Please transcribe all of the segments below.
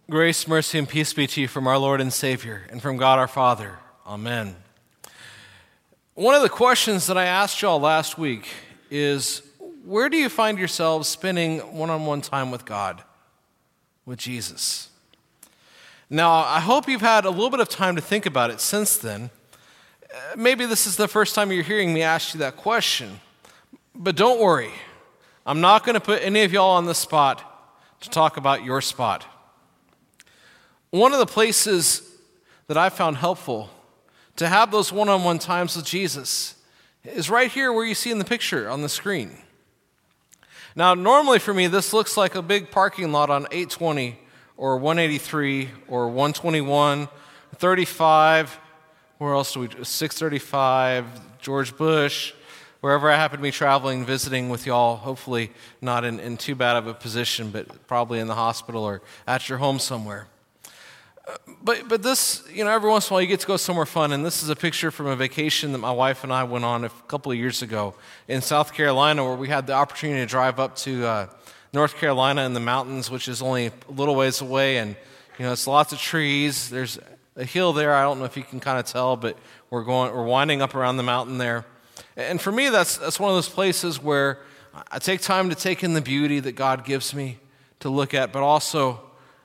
Grace, mercy, and peace be to you from our Lord and Savior and from God our Father. Amen. One of the questions that I asked y'all last week is, where do you find yourselves spending one-on-one time with God, with Jesus? Now, I hope you've had a little bit of time to think about it since then. Maybe this is the first time you're hearing me ask you that question. But don't worry. I'm not going to put any of y'all on the spot to talk about your spot. One of the places that I found helpful to have those one-on-one times with Jesus is right here where you see in the picture on the screen. Now, normally for me, this looks like a big parking lot on 820 or 183 or 121, 35, where else do we do? 635, George Bush, wherever I happen to be traveling, visiting with y'all, hopefully not in too bad of a position, but probably in the hospital or at your home somewhere. But this, every once in a while you get to go somewhere fun, and this is a picture from a vacation that my wife and I went on a couple of years ago in South Carolina, where we had the opportunity to drive up to North Carolina in the mountains, which is only a little ways away, and it's lots of trees. There's a hill there. I don't know if you can kind of tell, but we're winding up around the mountain there. And for me, that's one of those places where I take time to take in the beauty that God gives me to look at, but also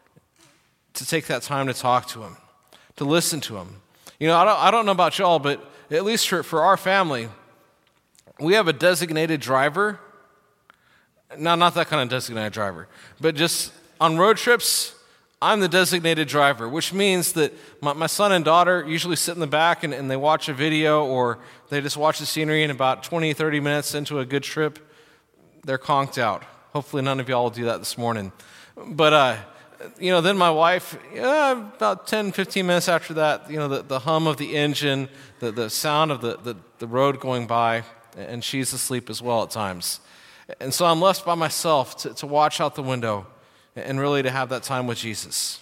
to take that time to talk to Him, to listen to Him. I don't know about y'all, but at least for our family, we have a designated driver. No, not that kind of designated driver, but just on road trips, I'm the designated driver, which means that my son and daughter usually sit in the back and they watch a video, or they just watch the scenery, and about 20, 30 minutes into a good trip, they're conked out. Hopefully none of y'all will do that this morning. But, then my wife, about 10, 15 minutes after that, the hum of the engine, the sound of the road going by, and she's asleep as well at times. And so I'm left by myself to watch out the window and really to have that time with Jesus.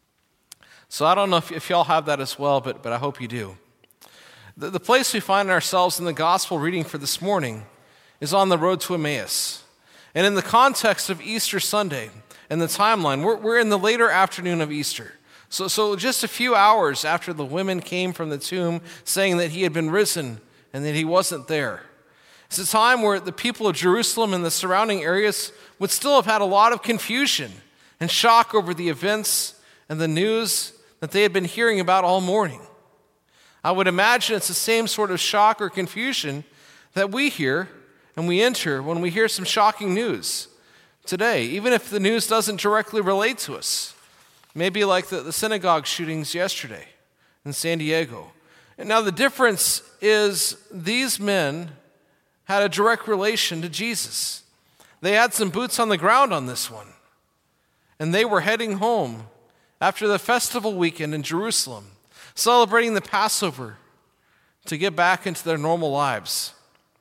So I don't know if y'all have that as well, but I hope you do. The place we find ourselves in the gospel reading for this morning is on the road to Emmaus. And in the context of Easter Sunday and the timeline, we're in the later afternoon of Easter. So just a few hours after the women came from the tomb saying that He had been risen and that He wasn't there. It's a time where the people of Jerusalem and the surrounding areas would still have had a lot of confusion and shock over the events and the news that they had been hearing about all morning. I would imagine it's the same sort of shock or confusion that we hear and we enter when we hear some shocking news today, even if the news doesn't directly relate to us. Maybe like the synagogue shootings yesterday in San Diego. And now the difference is these men had a direct relation to Jesus. They had some boots on the ground on this one. And they were heading home after the festival weekend in Jerusalem, celebrating the Passover to get back into their normal lives.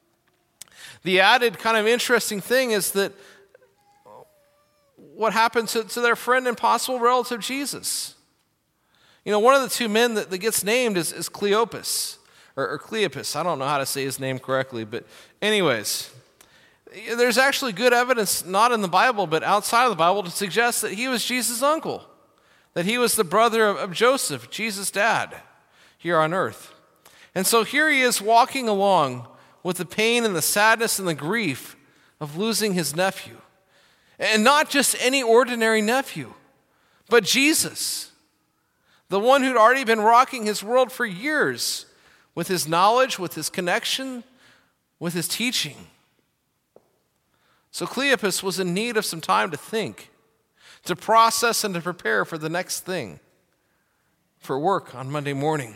The added kind of interesting thing is that what happened to their friend and possible relative Jesus. One of the two men that gets named is Cleopas. Or Cleopas, I don't know how to say his name correctly, but anyways, there's actually good evidence, not in the Bible, but outside of the Bible, to suggest that he was Jesus' uncle, that he was the brother of Joseph, Jesus' dad, here on earth. And so here he is walking along with the pain and the sadness and the grief of losing his nephew. And not just any ordinary nephew, but Jesus, the one who'd already been rocking his world for years, with his knowledge, with his connection, with his teaching. So Cleopas was in need of some time to think, to process and to prepare for the next thing, for work on Monday morning.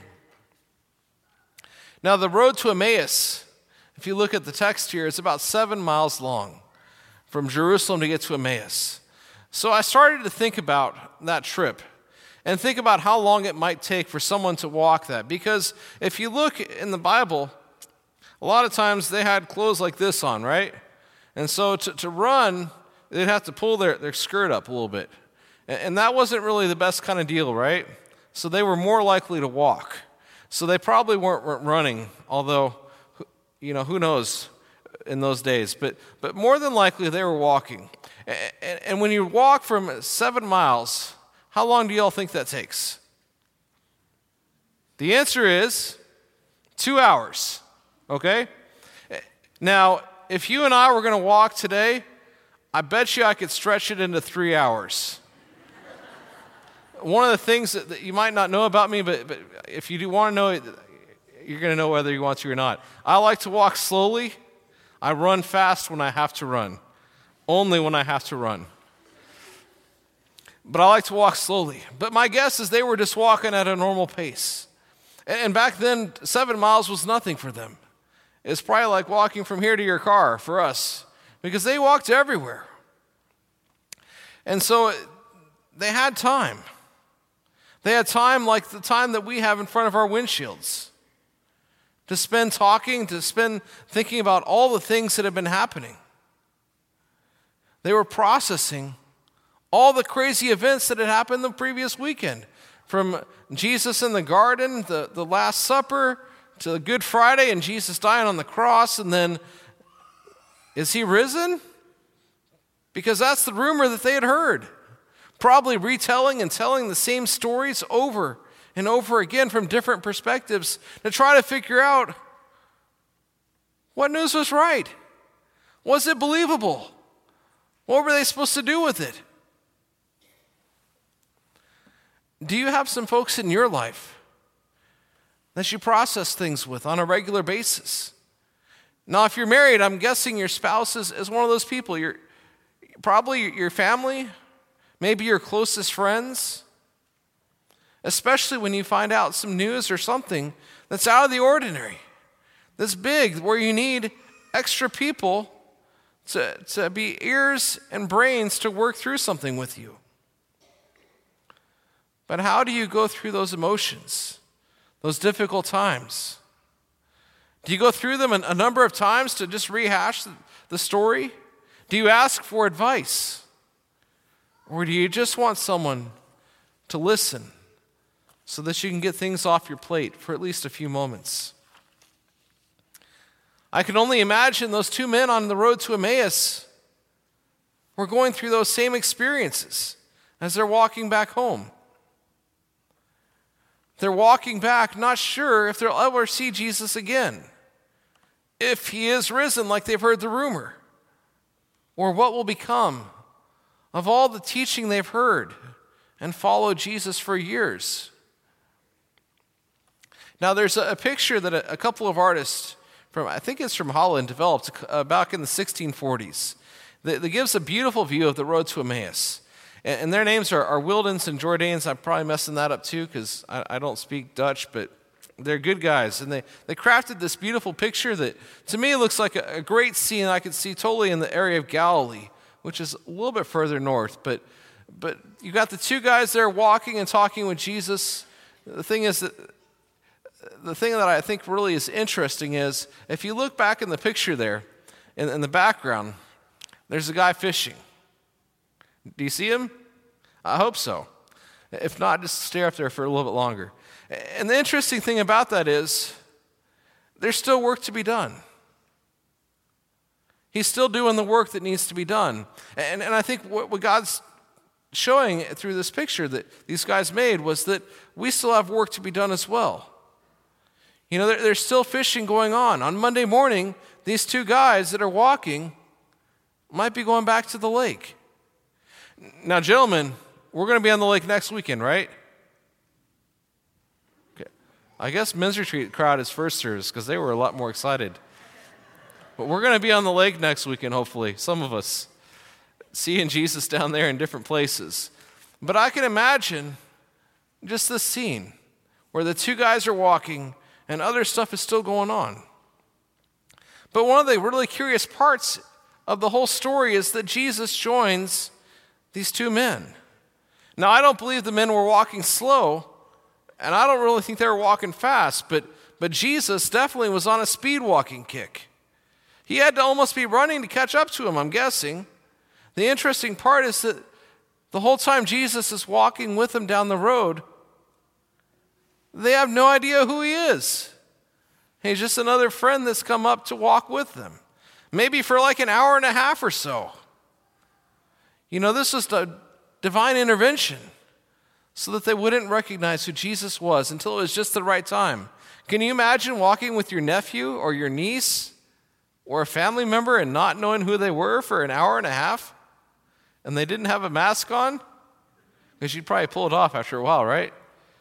Now the road to Emmaus, if you look at the text here, it's about 7 miles long from Jerusalem to get to Emmaus. So I started to think about that trip and think about how long it might take for someone to walk that. Because if you look in the Bible, a lot of times they had clothes like this on, right? And so to run, they'd have to pull their skirt up a little bit. And that wasn't really the best kind of deal, right? So they were more likely to walk. So they probably weren't running, although, who knows in those days. But more than likely they were walking. And when you walk from 7 miles, How long do y'all think that takes? The answer is 2 hours, okay? Now, if you and I were going to walk today, I bet you I could stretch it into 3 hours. One of the things that you might not know about me, but if you do want to know it, you're going to know whether you want to or not. I like to walk slowly. I run fast when I have to run. Only when I have to run. But I like to walk slowly. But my guess is they were just walking at a normal pace. And back then, 7 miles was nothing for them. It's probably like walking from here to your car for us, because they walked everywhere. And so they had time. They had time like the time that we have in front of our windshields, to spend talking, to spend thinking about all the things that have been happening. They were processing all the crazy events that had happened the previous weekend, from Jesus in the garden, the Last Supper, to Good Friday and Jesus dying on the cross, and then, is he risen? Because that's the rumor that they had heard. Probably retelling and telling the same stories over and over again from different perspectives to try to figure out what news was right. Was it believable? What were they supposed to do with it? Do you have some folks in your life that you process things with on a regular basis? Now, if you're married, I'm guessing your spouse is one of those people. Probably your family, maybe your closest friends, especially when you find out some news or something that's out of the ordinary, that's big, where you need extra people to be ears and brains to work through something with you. But how do you go through those emotions, those difficult times? Do you go through them a number of times to just rehash the story? Do you ask for advice? Or do you just want someone to listen so that you can get things off your plate for at least a few moments? I can only imagine those two men on the road to Emmaus were going through those same experiences as they're walking back home. They're walking back not sure if they'll ever see Jesus again, if he is risen like they've heard the rumor, or what will become of all the teaching they've heard and followed Jesus for years. Now there's a picture that a couple of artists I think it's from Holland, developed back in the 1640s that gives a beautiful view of the road to Emmaus. And their names are Wildens and Jordaens. I'm probably messing that up too because I don't speak Dutch, but they're good guys. And they crafted this beautiful picture that to me looks like a great scene I could see totally in the area of Galilee, which is a little bit further north. But you got the two guys there walking and talking with Jesus. The thing that I think really is interesting is if you look back in the picture there, in the background, there's a guy fishing. Do you see him? I hope so. If not, just stare up there for a little bit longer. And the interesting thing about that is there's still work to be done. He's still doing the work that needs to be done. And I think what God's showing through this picture that these guys made was that we still have work to be done as well. You know, there's still fishing going on. On Monday morning, these two guys that are walking might be going back to the lake. Now, gentlemen, we're going to be on the lake next weekend, right? Okay. I guess Men's Retreat crowd is first service because they were a lot more excited. But we're going to be on the lake next weekend, hopefully, some of us, seeing Jesus down there in different places. But I can imagine just this scene where the two guys are walking and other stuff is still going on. But one of the really curious parts of the whole story is that Jesus joins these two men. Now, I don't believe the men were walking slow, and I don't really think they were walking fast, but Jesus definitely was on a speed walking kick. He had to almost be running to catch up to him, I'm guessing. The interesting part is that the whole time Jesus is walking with them down the road, they have no idea who he is. He's just another friend that's come up to walk with them. Maybe for like an hour and a half or so. You know, this is the divine intervention. so that they wouldn't recognize who Jesus was until it was just the right time. Can you imagine walking with your nephew or your niece or a family member and not knowing who they were for an hour and a half? And they didn't have a mask on? Because you'd probably pull it off after a while, right?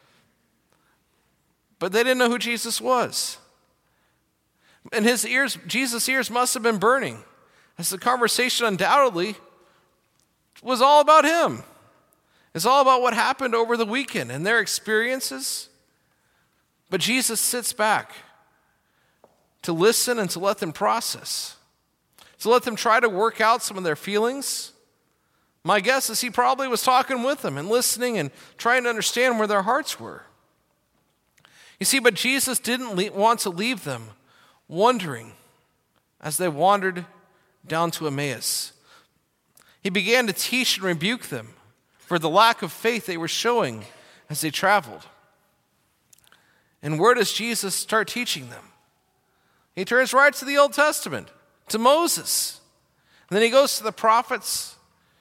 But they didn't know who Jesus was. And Jesus' ears must have been burning, as the conversation undoubtedly was all about him. It's all about what happened over the weekend and their experiences. But Jesus sits back to listen and to let them process, to let them try to work out some of their feelings. My guess is he probably was talking with them and listening and trying to understand where their hearts were. You see, but Jesus didn't want to leave them wondering as they wandered down to Emmaus. He began to teach and rebuke them for the lack of faith they were showing as they traveled. And where does Jesus start teaching them? He turns right to the Old Testament, to Moses. And then he goes to the prophets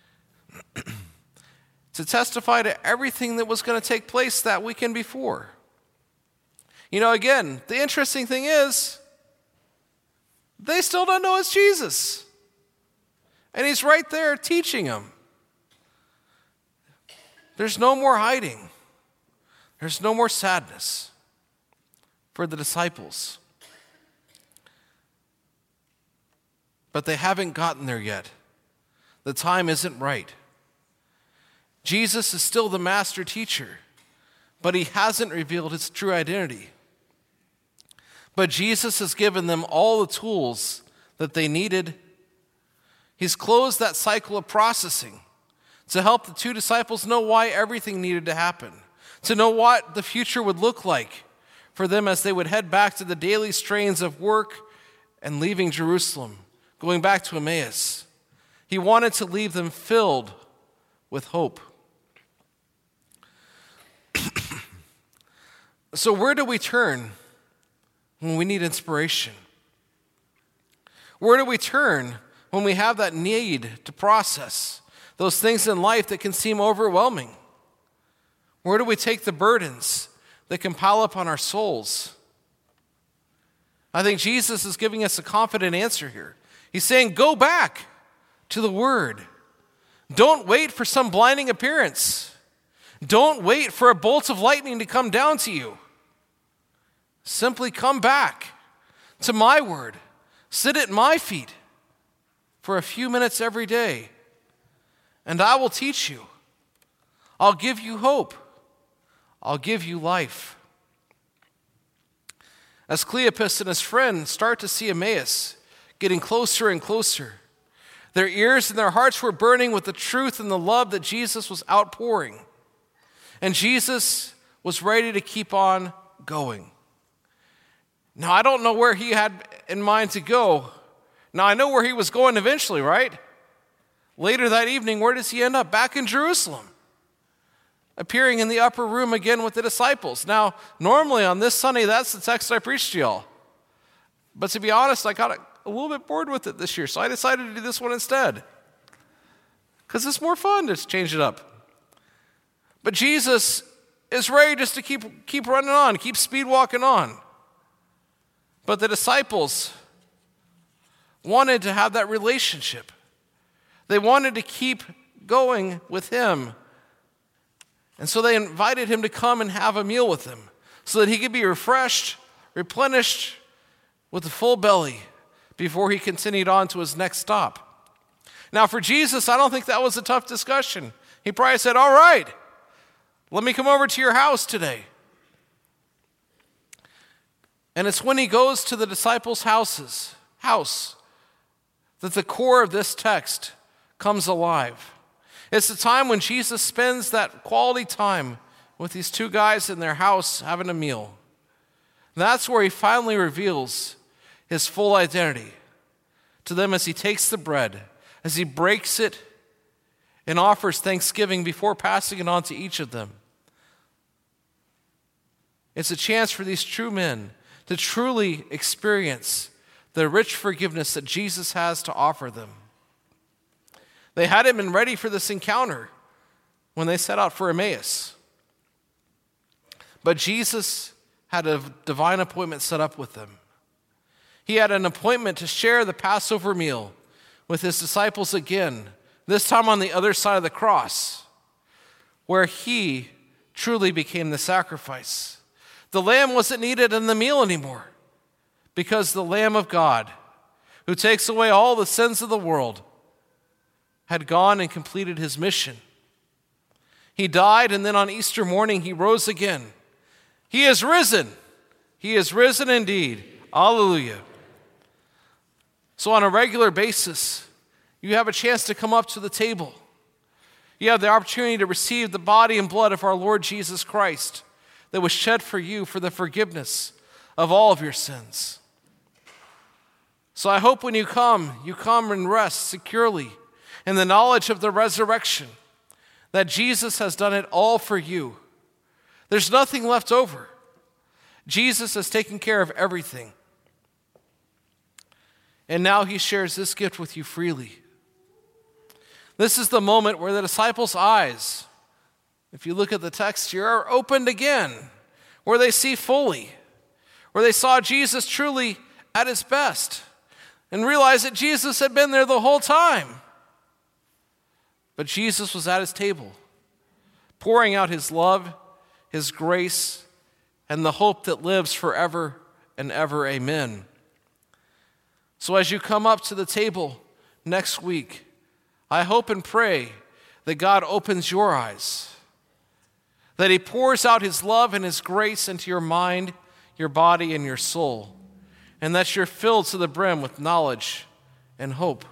to testify to everything that was going to take place that weekend before. You know, again, the interesting thing is, they still don't know it's Jesus. And he's right there teaching them. There's no more hiding. There's no more sadness for the disciples. But they haven't gotten there yet. The time isn't right. Jesus is still the master teacher, but he hasn't revealed his true identity. But Jesus has given them all the tools that they needed. He's closed that cycle of processing to help the two disciples know why everything needed to happen, to know what the future would look like for them as they would head back to the daily strains of work and leaving Jerusalem, going back to Emmaus. He wanted to leave them filled with hope. So where do we turn when we need inspiration? Where do we turn when we have that need to process those things in life that can seem overwhelming? Where do we take the burdens that can pile up on our souls? I think Jesus is giving us a confident answer here. He's saying, go back to the Word. Don't wait for some blinding appearance. Don't wait for a bolt of lightning to come down to you. Simply come back to my Word. Sit at my feet for a few minutes every day, and I will teach you. I'll give you hope. I'll give you life. As Cleopas and his friend start to see Emmaus getting closer and closer, their ears and their hearts were burning with the truth and the love that Jesus was outpouring. And Jesus was ready to keep on going. Now, I don't know where he had in mind to go. Now, I know where he was going eventually, right? Later that evening, where does he end up? Back in Jerusalem, appearing in the upper room again with the disciples. Now, normally on this Sunday, that's the text I preached to y'all. But to be honest, I got a little bit bored with it this year, so I decided to do this one instead. Because it's more fun to change it up. But Jesus is ready just to keep running on, keep speed walking on. But the disciples wanted to have that relationship. They wanted to keep going with him. And so they invited him to come and have a meal with them so that he could be refreshed, replenished with a full belly before he continued on to his next stop. Now for Jesus, I don't think that was a tough discussion. He probably said, all right, let me come over to your house today. And it's when he goes to the disciples' house that the core of this text comes alive. It's the time when Jesus spends that quality time with these two guys in their house having a meal. And that's where he finally reveals his full identity to them as he takes the bread, as he breaks it and offers thanksgiving before passing it on to each of them. It's a chance for these true men to truly experience the rich forgiveness that Jesus has to offer them. They hadn't been ready for this encounter when they set out for Emmaus. But Jesus had a divine appointment set up with them. He had an appointment to share the Passover meal with his disciples again, this time on the other side of the cross, where he truly became the sacrifice. The lamb wasn't needed in the meal anymore because the Lamb of God, who takes away all the sins of the world, had gone and completed his mission. He died, and then on Easter morning he rose again. He is risen. He is risen indeed. Hallelujah. So on a regular basis, you have a chance to come up to the table. You have the opportunity to receive the body and blood of our Lord Jesus Christ that was shed for you for the forgiveness of all of your sins. So I hope when you come and rest securely in the knowledge of the resurrection, that Jesus has done it all for you. There's nothing left over. Jesus has taken care of everything. And now he shares this gift with you freely. This is the moment where the disciples' eyes, if you look at the text here, are opened again, where they see fully, where they saw Jesus truly at his best, and realized that Jesus had been there the whole time. But Jesus was at his table, pouring out his love, his grace, and the hope that lives forever and ever. Amen. So as you come up to the table next week, I hope and pray that God opens your eyes, that he pours out his love and his grace into your mind, your body, and your soul, and that you're filled to the brim with knowledge and hope.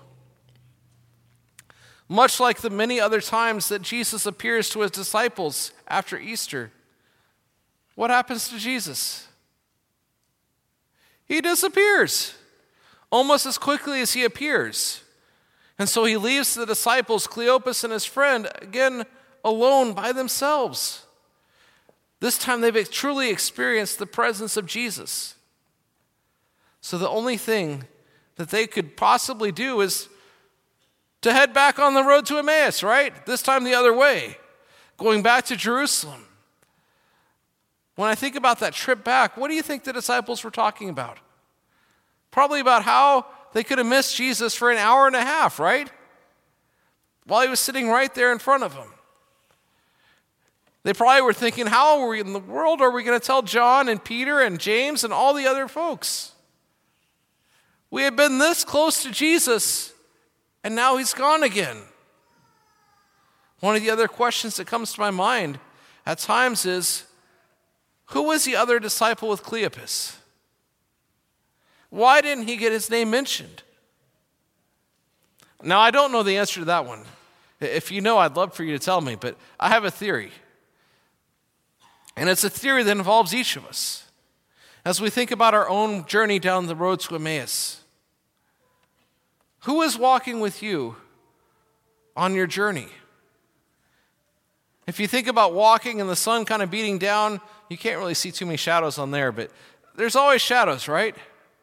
Much like the many other times that Jesus appears to his disciples after Easter, what happens to Jesus? He disappears almost as quickly as he appears. And so he leaves the disciples, Cleopas and his friend, again alone by themselves. This time they've truly experienced the presence of Jesus. So the only thing that they could possibly do is to head back on the road to Emmaus, right? This time the other way, going back to Jerusalem. When I think about that trip back, what do you think the disciples were talking about? Probably about how they could have missed Jesus for an hour and a half, right? While he was sitting right there in front of them. They probably were thinking, how in the world are we going to tell John and Peter and James and all the other folks? We had been this close to Jesus, and now he's gone again. One of the other questions that comes to my mind at times is, who was the other disciple with Cleopas? Why didn't he get his name mentioned? Now, I don't know the answer to that one. If you know, I'd love for you to tell me, but I have a theory. And it's a theory that involves each of us as we think about our own journey down the road to Emmaus. Who is walking with you on your journey? If you think about walking and the sun kind of beating down, you can't really see too many shadows on there, but there's always shadows, right?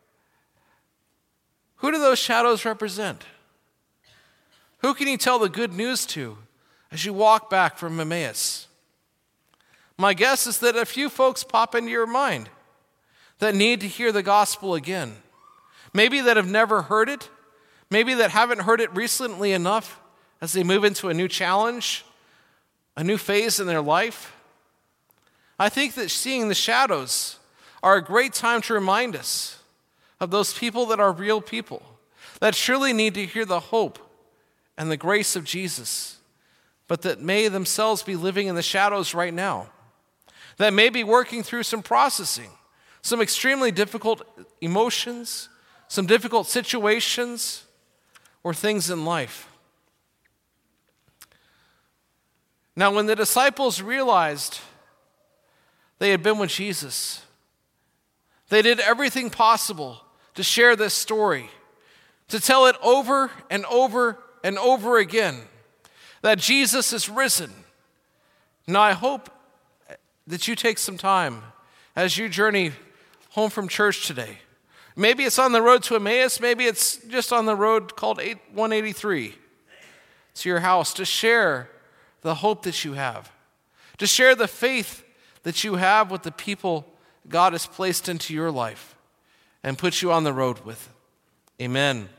Who do those shadows represent? Who can you tell the good news to as you walk back from Emmaus? My guess is that a few folks pop into your mind that need to hear the gospel again. Maybe that have never heard it. Maybe that haven't heard it recently enough as they move into a new challenge, a new phase in their life. I think that seeing the shadows are a great time to remind us of those people that are real people, that surely need to hear the hope and the grace of Jesus, but that may themselves be living in the shadows right now, that may be working through some processing, some extremely difficult emotions, some difficult situations, or things in life. Now, when the disciples realized they had been with Jesus, they did everything possible to share this story, to tell it over and over and over again, that Jesus is risen. Now, I hope that you take some time as you journey home from church today. Maybe it's on the road to Emmaus, maybe it's just on the road called 183 to your house, to share the hope that you have, to share the faith that you have with the people God has placed into your life and put you on the road with. Amen.